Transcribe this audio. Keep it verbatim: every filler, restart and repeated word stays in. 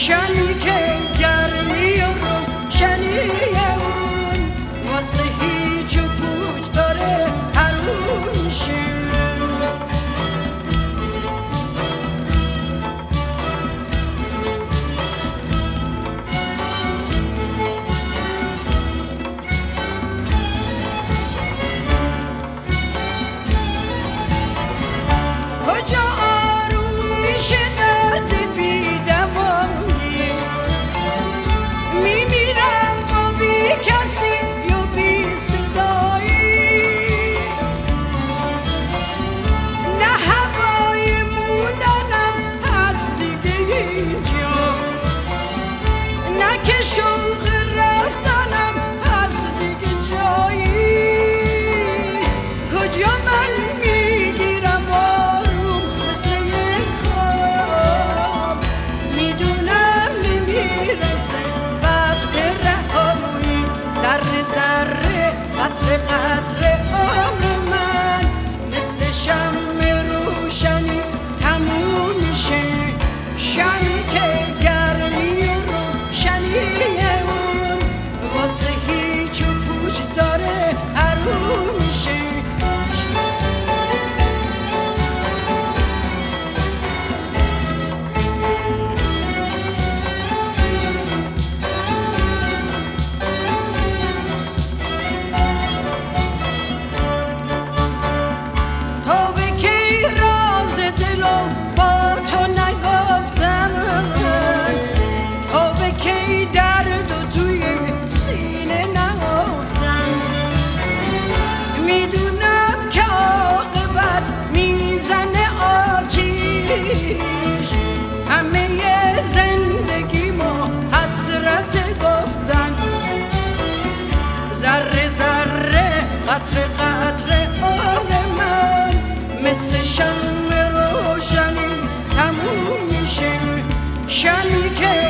شمی که گرمی و روشنیه اون واسه هیچ و پوچ داره حروم میشه. کجا آروم میشه درد بی دوانی، میمیرم با بی کسی و بی صدایی، نه هوای موندنم هست دیگه اینجا، نه که شوق رفتنم هست دیگه جایی. کجا من میگیرم آروم مثل یک خواب، میدونم نمیرسه وقت رهایی، ذره ذره قطره قطره عمر من مثل شمع روشنی تموم میشه. شمی که گرمی و روشنیه اون واسه هیچ و پوچ داره حروم میشه. تا به کی راز دلو با تو نگفتم، تا به کی درد و توی سینه نهفتم، میدونم که عاقبت میزنه آتیش، همه زندگیمو حسرت گفتن، ذره ذره قطره قطره عمر من مثل شمع روشنی تموم میشه. شمی که